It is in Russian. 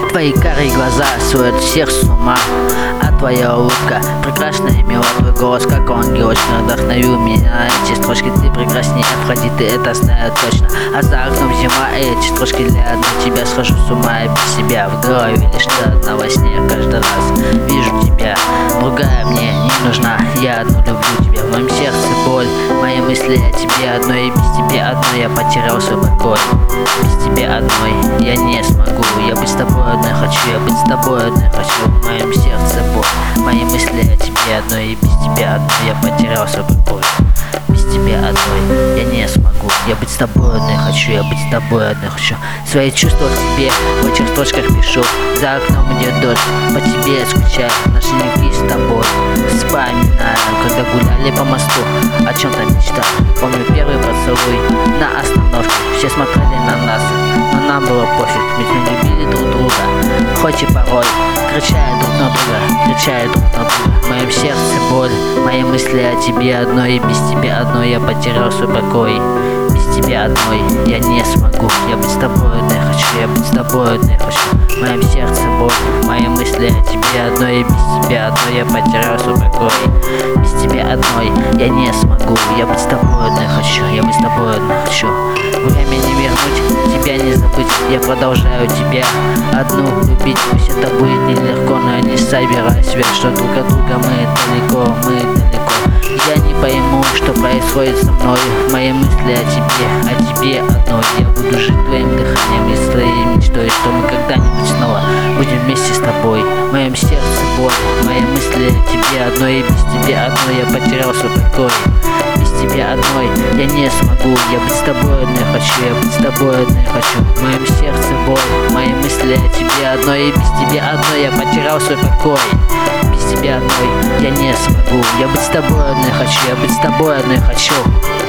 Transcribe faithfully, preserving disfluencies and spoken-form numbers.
Твои карие глаза сводят всех с ума, а твоя улыбка прекрасная и мила. Твой голос, как у ангелочка, вдохновил меня на эти строчки. Ты прекраснее Афродиты, это знаю точно. А за окном зима, и эти строчки для одной тебя. Схожу с ума и без себя в голове лишь ты одна во сне. Каждый раз вижу тебя, другая мне не нужна. Я одну люблю тебя, в моем сердце боль. Мои мысли о тебе одной, и без тебя одной я потерял свой покой. Без тебя одной я не смогу, я быть с тобой одной хочу, я быть с тобой одной хочу. В моем сердце боль, мои мысли о тебе одной, и без тебя одной я потерял свой покой. Без тебя одной я не смогу, я быть с тобой одной хочу, я быть с тобой одной хочу. Свои чувства к тебе в этих строчках пишу. За окном идет дождь, по тебе скучаю, наши любви с тобой вспоминаю, когда гуляли по мосту, о чем-то мечтал. Помню первый поцелуй на остановке, все смотрели на нас, но нам было пофиг, ведь мы любили друг друга. Хоть и порой кричали друг на друга, кричали друг на друга. В моем сердце боль, мои мысли о тебе одной, и без тебя одной я потерял свой покой. Без тебя одной я не смогу, я быть с тобой одной хочу, я быть с тобой одной хочу. В моем сердце боль, мои мысли о тебе одной, и без тебя одной я потерял свой покой. Без тебя одной я не смогу, я быть с тобой одной хочу, я быть с тобой одной хочу. Время не вернуть, тебя не забыть, я продолжаю тебя одну любить. Пусть это будет нелегко, но я не собираюсь верить, что друг от друга мы далеко, мы далеко. Я не пойму, что происходит со мной. Мои мысли о тебе, о тебе одной. Я буду жить твоим дыханием и своей мечтой, что мы когда-нибудь снова будем вместе с тобой. В моем сердце боль, мои мысли о тебе одной, и без тебя одной я потерял свой покой. Без тебя одной я не смогу, я быть с тобой одной хочу, я быть с тобой одной хочу. В моем сердце боль, мои мысли о тебе одной, и без тебя одной я потерял свой покой. Без тебя одной я не смогу, я быть с тобой одной хочу, я быть с тобой одной хочу.